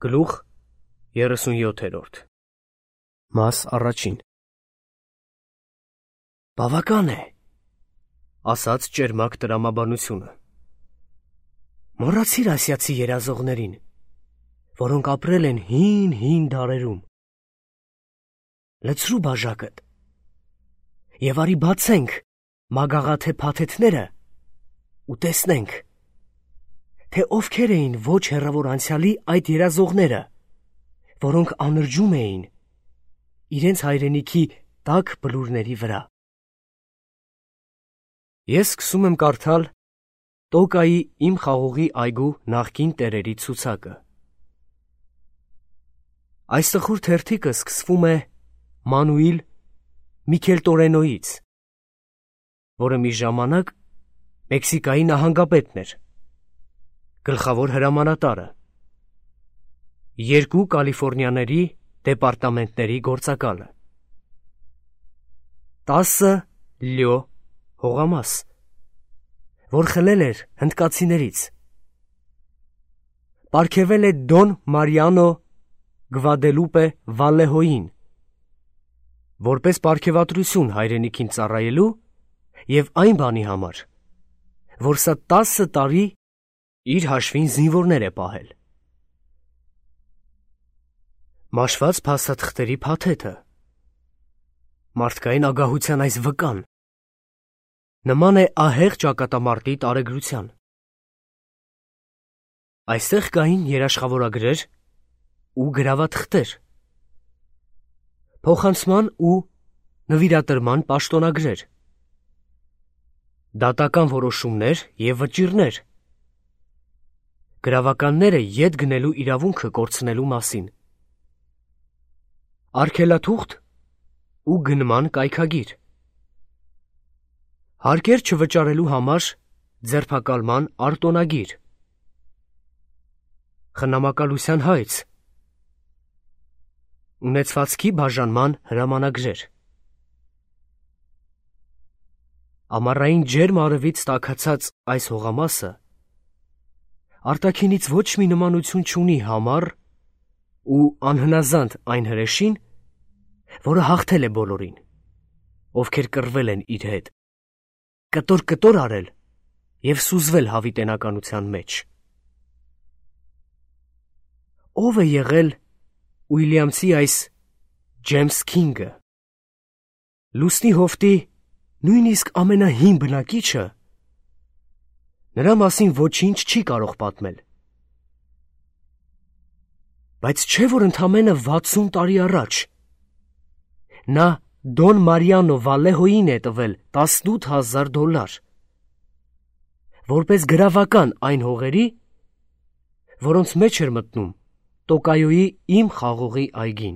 Գլուխ 37 Մաս առաջին Բավական է, ասաց ճերմակ տրամաբանությունը։ Մոռացիր ասիացի երազողներին, որոնք ապրել են հին դարերում։ Լցրու բաժակդ և արի բացենք մագաղաթե փաթեթները ու տեսնենք, թե ովքեր էին ոչ հեռավոր անցյալի այդ երազողները, որոնք անրջում էին իրենց հայրենիքի տաք բլուրների վրա։ Ես սկսում եմ կարդալ Տոկայի իմ խաղողի այգու նախկին տերերի ցուցակը։ Այս տխուր թերթիկը սկսվում է Մանուիլ Միքելտորենոյից, որը մի ժամանակ Մեքսիկայի նահանգապետն էր, գլխավոր հրամանատարը, երկու Կալիֆորնիաների դեպարտամենտների գործակալը, 10 լյո հողամաս, որ խլել էր հնդկացիներից, պարգևել է Դոն Մարիանո Գվադելուպե Վալեհոյին, որպես պարգևատրություն հայրենիքին ծառայելու և այն բանի համար, որ սա 10 տարի իր հաշվին զինվորներ է պահել։ Մաշված փաստաթղթերի փաթեթը, մարդկային ագահության այս վկան, նման է ահեղ ճակատամարտի տարեգրության։ Այստեղ կային երաշխավորագրեր ու գրավաթղթեր, փոխանցման ու նվիրատրման պաշտոնագրեր, դատական որոշումներ և վճիռներ, գրավականները ետ գնելու իրավունքը կորցնելու մասին, արգելաթուղթ ու գնման կայքագիր, հարկեր չվճարելու համար ձերբակալման արտոնագիր, խնամակալության հայց, ունեցվածքի բաժանման հրամանագրեր։ Ամառային ջերմ արևից տաքացած այս հողամասը արտաքինից ոչ մի նմանություն չունի համառ ու անհնազանդ այն հրեշին, որը հաղթել է բոլորին, ովքեր կռվել են իր հետ, կտոր արել և սուզվել հավիտենականության մեջ։ Ո՞վ է եղել Ուիլյամսի այս Ջեյմս Քինգը, լուսնի հովտի նույնիսկ ամենահին բնակիչը, նրա մասին ոչինչ չի կարող պատմել։ Բայց չէ՞ որ ընդամենը 60 տարի առաջ նա Դոն Մարիանո Վալեհոյին է տվել $18,000, որպես գրավական այն հողերի, որոնց մեջ էր մտնում Տոկայոյի իմ խաղողի այգին։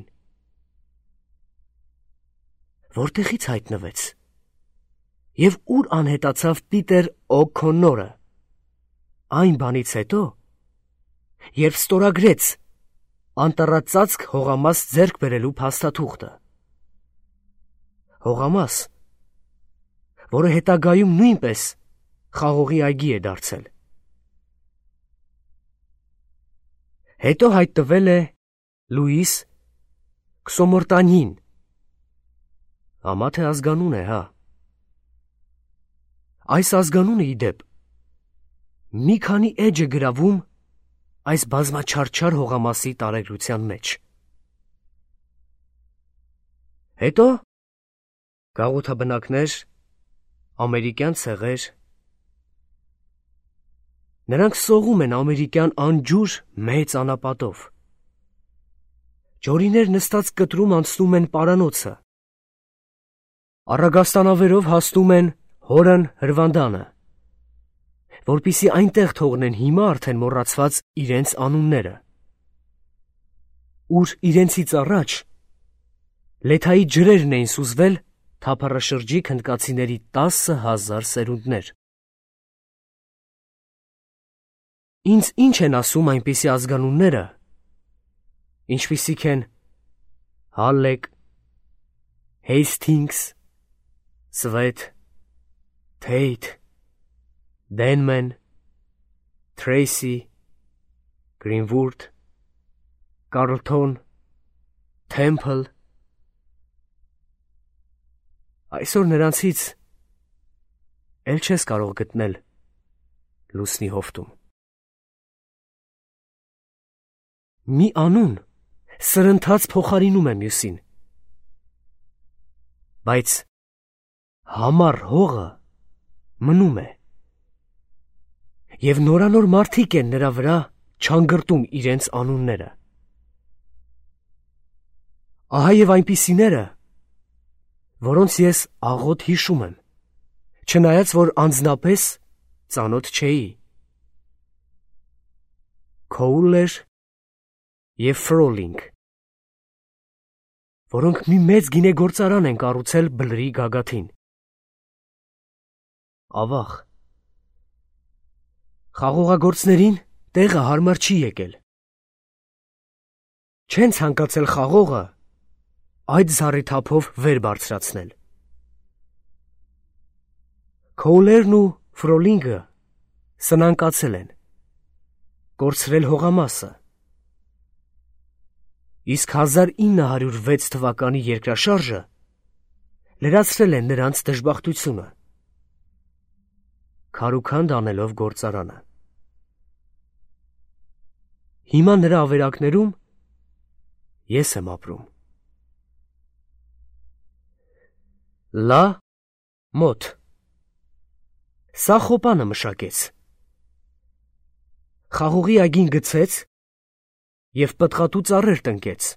Որտեղից հայտնվեց և ուր անհետացավ Պիտեր Օ'Քոննորը այն բանից հետո, երբ ստորագրեց անտառածածկ հողամաս ձեռք բերելու փաստաթուղթը, հողամաս, որը հետագայում նույնպես խաղողի այգի է դարձել։ Հետո հայտնվել է Լուիս Քսոմորտանին, համա թե ազգանուն է, հա։ Այս ազգանունը, ի դեպ, մի քանի էջ է գրավում այս բազմաչարչար հողամասի տարեգրության մեջ։ Հետո գաղութաբնակներ, ամերիկյան ցեղեր, նրանք սողում են ամերիկյան անջուր մեծ անապատով, ջորիներ նստած կտրում անցնում են պարանոցը, առագաստանավերով հասնում են հորն հրվանդանը, որպեսզի այնտեղ թողնեն հիմա արդեն մոռացված իրենց անունները, ուր իրենցից առաջ լեթայի ջրերն էին սուզվել թափառաշրջիկ հնդկացիների 10,000 սերունդներ։ Ինձ ինչ են ասում այնպիսի ազգանունները, ինչպիսիք են Հալլեկ, Հեյսթինգս, Սվեթ, Թեյթ, Դենմեն, Թրեյսի, Գրինվուրդ, Carlton, Temple։ Այսօր նրանցից էլ չես կարող գտնել լուսնի հովտում։ Մի անուն սրընթաց փոխարինում է մյուսին, բայց համառ հողը մնում է, և նորանոր մարդիկ են նրա վրա չանգրտում իրենց անունները։ Ահա և այնպիսիները, որոնց ես աղոտ հիշում եմ, չնայած որ անձնապես ծանոթ չէի։ Քոուլեր և Ֆրոլինգ, որոնք մի մեծ գինեգործարան են կառուցել բլրի գագաթին։ Ավաղ, խաղողագործներին տեղը հարմար չի եկել։ Չեն ցանկացել խաղողը այդ զառիթափով վեր բարձրացնել։ Քոուլերն ու Ֆրոլինգը սնանկացել են, կորցրել հողամասը, իսկ 1906 թվականի երկրաշարժը լրացրել է նրանց դժբախտությունը, քարուքանդ անելով գործարանը։ Հիմա նրա ավերակներում ես եմ ապրում։ Լա մոտ սա խոպանը մշակեց, խաղողի այգին գցեց և պտղատու ծառեր տնկեց,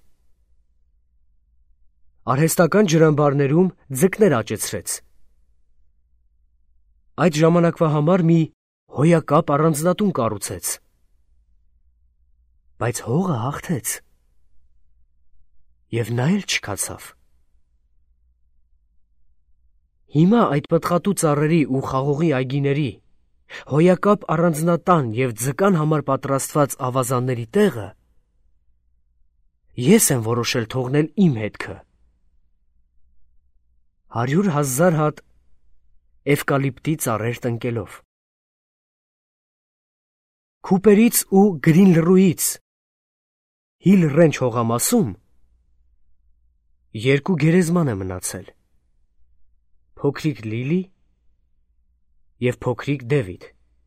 արհեստական ջրամբարներում ձկներ աճեցրեց, այդ ժամանակվա համար մի հոյակապ առանձնատուն կառուցեց, բայց հողը հաղթեց և նա էլ չքացավ։ Հիմա այդ պտղատու ծառերի ու խաղողի այգիների, հոյակապ առանձնատան և ձկան համար պատրաստված ավազանների տեղը ես եմ որոշել թողնել իմ հետքը։ 100,000 հատ էվկալիպտի ծառեր տնկելով։ Քուպերից ու Գրինլռուից Հիլ Ռենչ հողամասում 2 գերեզման է մնացել՝ փոքրիկ Լիլի և փոքրիկ Դևիդ։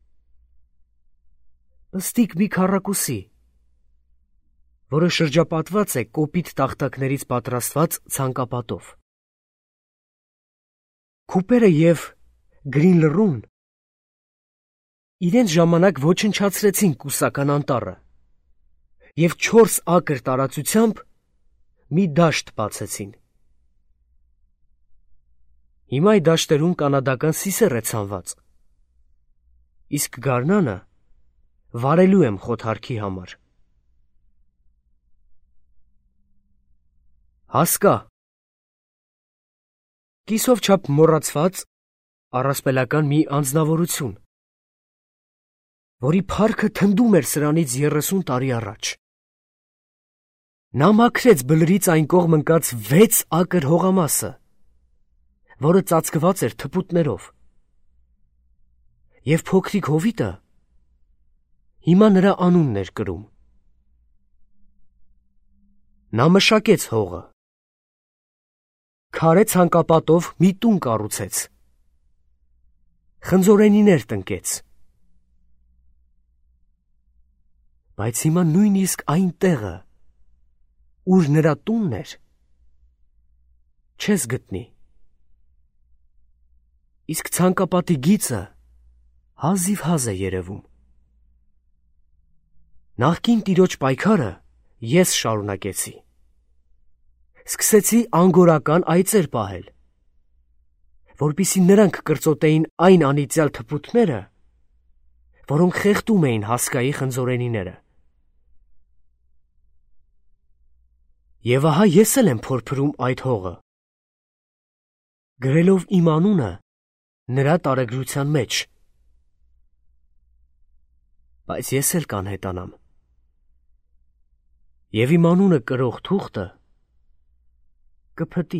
Պստիկ մի քառակուսի, որը շրջապատված է կոպիտ տախտակներից պատրաստված ցանկապատով։ Քուպերը և Գրինլռուն իրենց ժամանակ ոչնչացրեցին կուսական անտառը և 4 ակր տարածությամբ մի դաշտ բացեցին։ Հիմա այդ դաշտերում կանադական սիսեռ է ցանված, իսկ գարնանը վարելու եմ խոթարքի համար։ Հասկա, կիսով չափ մոռացված առասպելական մի անձնավորություն, որի փառքը թնդում էր սրանից 30 տարի առաջ։ Նա մաքրեց բլրից այն կողմ ընկած 6 ակր հողամասը, որը ծածկված էր թփուտներով, և փոքրիկ հովիտը հիմա նրա անունն էր կրում։ Նա մշակեց հողը, քարե ցանկապատով մի տուն կառուցեց, խնձորենիներ տնկեց, բայց հիմա նույնիսկ այն տեղը, ուր նրա տունն էր, չես գտնի, իսկ ցանկապատի գիծը հազիվ է երևում։ Նախկին տիրոջ պայքարը ես շարունակեցի։ Սկսեցի անգորական այծեր պահել, որպեսզի նրանք կրծոտեին այն անիծյալ թփուտները, որոնք խեղդում էին հասկայի խնձորենիները։ Եվ ահա ես էլ եմ փորփրում այդ հողը, գրելով իմ անունը նրա տարեգրության մեջ, բայց ես էլ կանհետանամ, և իմ անունը կրող թուղթը կփտի։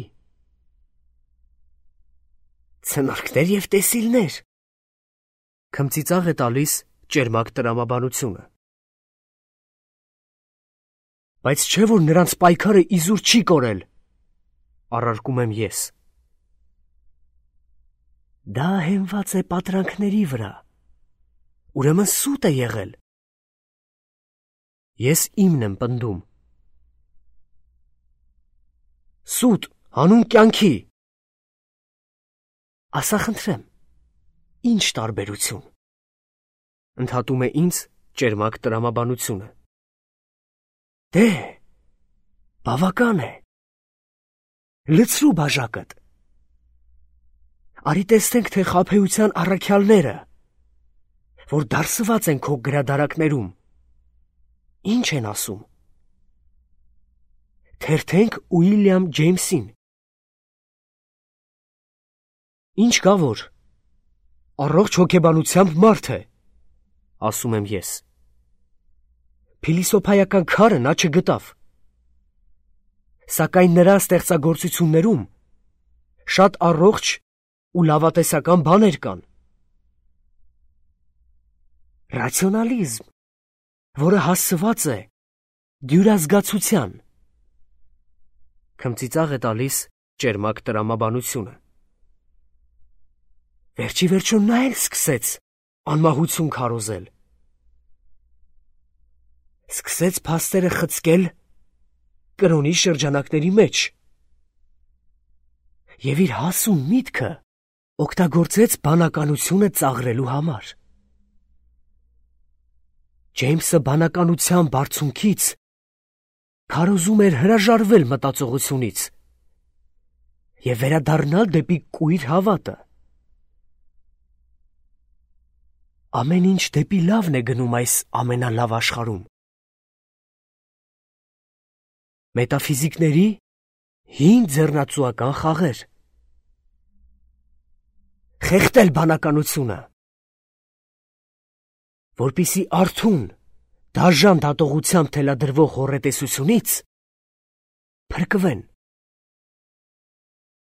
Ցնորքներ և տեսիլներ, քմծիծաղ է տալիս ճերմակ տրամաբանությունը։ Բայց չէ որ նրանց պայքարը իզուր չի կորել, առարկում եմ ես։ Դա հենված է պատրանքների վրա, ուրեմն սուտ է եղել։ Ես իմն եմ պնդում։ Սուտ, հանուն կյանքի։ Ասա խնդրեմ, ինչ տարբերություն։ Ընդհատում է ինձ ճերմակ տրամաբանությունը։ Դե, բավական է։ Լցրու բաժակդ։ Արի տեսնենք, թե խաբեության առաքյալները, որ դարսված են քո գրադարակներում, ինչ են ասում։ Թերթենք Ուիլյամ Ջեյմսին։ Ինչ կա որ, առողջ հոգեբանությամբ մարդ է, ասում եմ ես։ Փիլիսոփայական քարը նա չգտավ, սակայն նրա ստեղծագործություններում շատ առողջ ու լավատեսական բաներ կան։ Ռացիոնալիզմ, որը հասցված է դյուրազգացության, քմծիծաղ է տալիս ճերմակ տրամաբանությունը։ Վերջի վերջո նա էլ սկսեց անմահություն քարոզել։ Սկսեց փաստերը խցկել կրոնի շրջանակների մեջ և իր հասուն միտքը օգտագործեց բանականությունը ծաղրելու համար։ Ջեյմսը բանականության բարձունքից քարոզում էր հրաժարվել մտածողությունից և վերադառնալ դեպի կույր հավատը։ Ամեն ինչ դեպի լավն է գնում այս ամենալավ աշխարհում։ Մետաֆիզիկների հին ձեռնածուական խաղեր։ Խեղդել բանականությունը, որպեսզի արթուն, դաժան դատողությամբ թելադրվող հոռետեսությունից փրկվեն։